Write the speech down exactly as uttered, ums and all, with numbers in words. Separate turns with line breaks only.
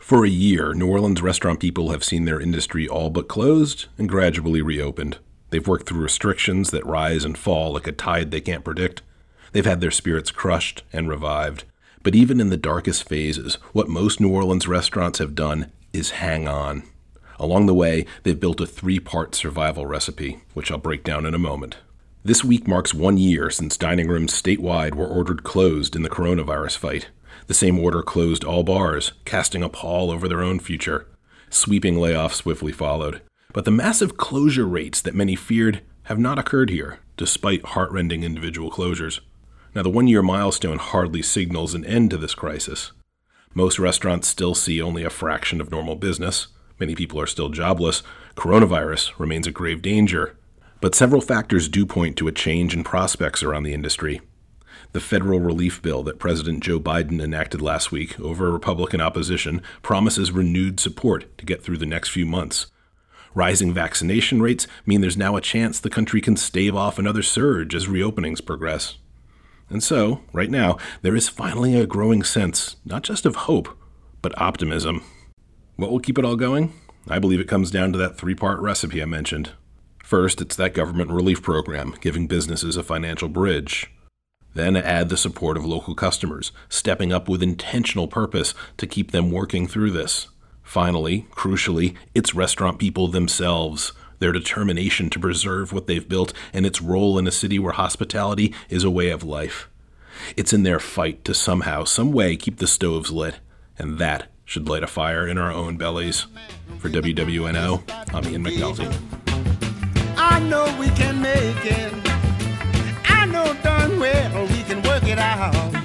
For a year, New Orleans restaurant people have seen their industry all but closed and gradually reopened. They've worked through restrictions that rise and fall like a tide they can't predict. They've had their spirits crushed and revived. But even in the darkest phases, what most New Orleans restaurants have done is hang on. Along the way, they've built a three-part survival recipe, which I'll break down in a moment. This week marks one year since dining rooms statewide were ordered closed in the coronavirus fight. The same order closed all bars, casting a pall over their own future. Sweeping layoffs swiftly followed. But the massive closure rates that many feared have not occurred here, despite heart-rending individual closures. Now, the one-year milestone hardly signals an end to this crisis. Most restaurants still see only a fraction of normal business. Many people are still jobless. Coronavirus remains a grave danger. But several factors do point to a change in prospects around the industry. The federal relief bill that President Joe Biden enacted last week over Republican opposition promises renewed support to get through the next few months. Rising vaccination rates mean there's now a chance the country can stave off another surge as reopenings progress. And so, right now, there is finally a growing sense, not just of hope, but optimism. What will keep it all going? I believe it comes down to that three-part recipe I mentioned. First, it's that government relief program, giving businesses a financial bridge. Then add the support of local customers, stepping up with intentional purpose to keep them working through this. Finally, crucially, it's restaurant people themselves, their determination to preserve what they've built and its role in a city where hospitality is a way of life. It's in their fight to somehow, some way keep the stoves lit, and that should light a fire in our own bellies. For W W N O, I'm Ian McNulty.
I know we can make it. I know darn well we can work it out.